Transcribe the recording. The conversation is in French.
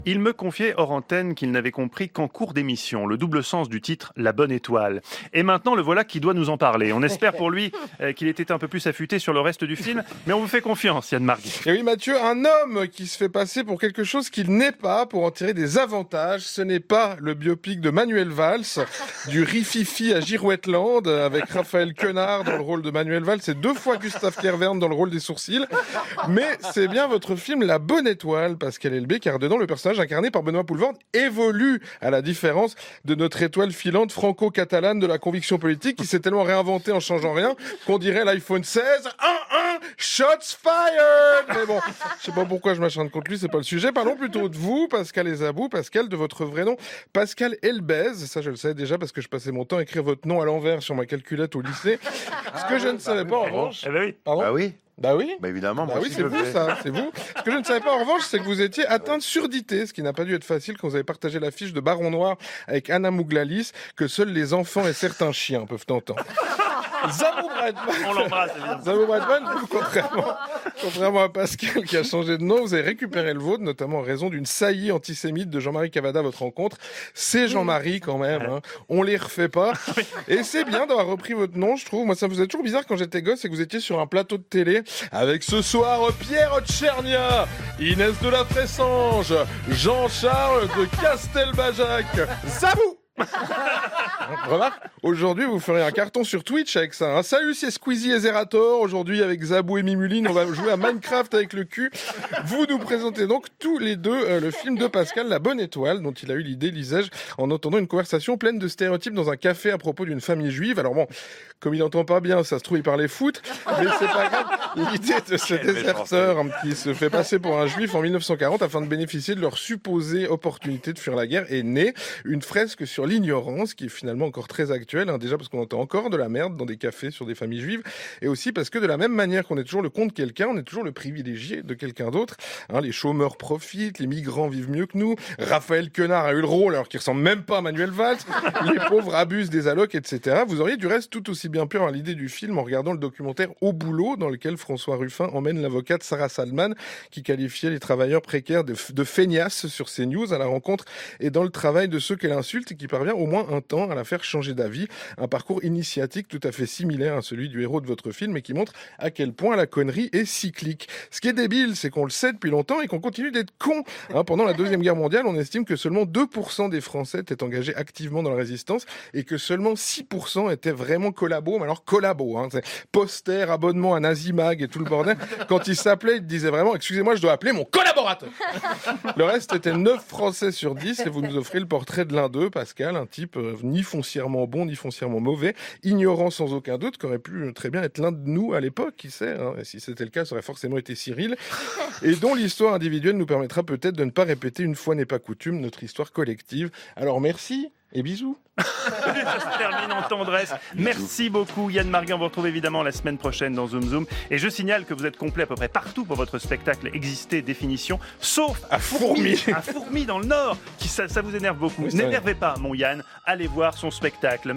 Il me confiait hors antenne qu'il n'avait compris qu'en cours d'émission, le double sens du titre « La bonne étoile ». Et maintenant, le voilà qui doit nous en parler. On espère pour lui qu'il ait été un peu plus affûté sur le reste du film, mais on vous fait confiance, Yann Marguet. Et oui, Mathieu, un homme qui se fait passer pour quelque chose qu'il n'est pas pour en tirer des avantages. Ce n'est pas le biopic de Manuel Valls, du Rififi à Girouetteland, avec Raphaël Quenard dans le rôle de Manuel Valls et 2 fois Gustave Kervern dans le rôle des sourcils. Mais c'est bien votre film La bonne étoile, Pascal Elbé, car dedans, le personnage incarné par Benoît Poelvoorde évolue, à la différence de notre étoile filante franco-catalane de la conviction politique qui s'est tellement réinventée en changeant rien qu'on dirait l'iPhone 16 shots fired. Mais bon, je sais pas pourquoi je m'acharne contre lui, c'est pas le sujet. Parlons plutôt de vous, Pascal Ezabou. Pascal, de votre vrai nom, Pascal Elbez. Ça, je le savais déjà parce que je passais mon temps à écrire votre nom à l'envers sur ma calculette au lycée. Ce que je ne savais pas en revanche. Oui. Pardon ? Bah oui. Bah oui. Bah évidemment, moi Bah oui, aussi c'est je vous, le fais. ça, c'est vous. Ce que je ne savais pas en revanche, c'est que vous étiez atteint de surdité, ce qui n'a pas dû être facile quand vous avez partagé l'affiche de Baron Noir avec Anna Mouglalis, que seuls les enfants et certains chiens peuvent entendre. Zabou Bradman. On l'embrasse, évidemment. Zabou Bradman, vous, contrairement à Pascal qui a changé de nom, vous avez récupéré le vôtre, notamment en raison d'une saillie antisémite de Jean-Marie Cavada à votre rencontre. C'est Jean-Marie quand même, hein. On les refait pas. Et c'est bien d'avoir repris votre nom, je trouve. Moi, ça me faisait toujours bizarre quand j'étais gosse et que vous étiez sur un plateau de télé avec ce soir Pierre Tchernia, Inès de la Fressange, Jean-Charles de Castelbajac, Zabou. Remarque, aujourd'hui vous ferez un carton sur Twitch avec ça. Hein. Salut, c'est Squeezie et Zerator. Aujourd'hui avec Zabou et Mimouline, on va jouer à Minecraft avec le cul. Vous nous présentez donc tous les deux le film de Pascal, La bonne étoile, dont il a eu l'idée, lisais-je, en entendant une conversation pleine de stéréotypes dans un café à propos d'une famille juive. Alors bon, comme il n'entend pas bien, ça se trouve il parlait foot, mais c'est pas grave. L'idée de ce déserteur qui se fait passer pour un juif en 1940 afin de bénéficier de leur supposée opportunité de fuir la guerre est née une fresque sur l'ignorance qui est finalement encore très actuelle, hein, déjà parce qu'on entend encore de la merde dans des cafés sur des familles juives, et aussi parce que de la même manière qu'on est toujours le contre quelqu'un, on est toujours le privilégié de quelqu'un d'autre. Hein, les chômeurs profitent, les migrants vivent mieux que nous, Raphaël Quenard a eu le rôle alors qu'il ressemble même pas à Manuel Valls, les pauvres abusent des allocs, etc. Vous auriez du reste tout aussi bien pu avoir l'idée du film en regardant le documentaire Au boulot, dans lequel François Ruffin emmène l'avocate Sarah Salman, qui qualifiait les travailleurs précaires de feignasses sur CNews à la rencontre et dans le travail de ceux qu'elle insulte et qui parvient au moins un temps à la faire changer d'avis. Un parcours initiatique tout à fait similaire à celui du héros de votre film et qui montre à quel point la connerie est cyclique. Ce qui est débile, c'est qu'on le sait depuis longtemps et qu'on continue d'être con. Hein, pendant la Deuxième Guerre mondiale, on estime que seulement 2% des Français étaient engagés activement dans la résistance et que seulement 6% étaient vraiment collabos. Mais alors collabos, hein, c'est poster, abonnement à Nazimag et tout le bordel. Quand ils s'appelaient, ils disaient vraiment « Excusez-moi, je dois appeler mon collaborateur ». Le reste était 9 Français sur 10 et vous nous offrez le portrait de l'un d'eux, Pascal, un type ni foncièrement bon, ni foncièrement mauvais, ignorant sans aucun doute, qu'aurait pu très bien être l'un de nous à l'époque, qui sait, hein, et si c'était le cas, ça aurait forcément été Cyril, et dont l'histoire individuelle nous permettra peut-être de ne pas répéter une fois n'est pas coutume notre histoire collective. Alors merci et bisous. Ça se termine en tendresse. Merci beaucoup Yann Marguet. On vous retrouve évidemment la semaine prochaine dans Zoom Zoom. Et je signale que vous êtes complet à peu près partout pour votre spectacle Exister, définition, sauf à Fourmi. À Fourmi dans le Nord, qui ça vous énerve beaucoup. Oui, N'énervez pas mon Yann, allez voir son spectacle.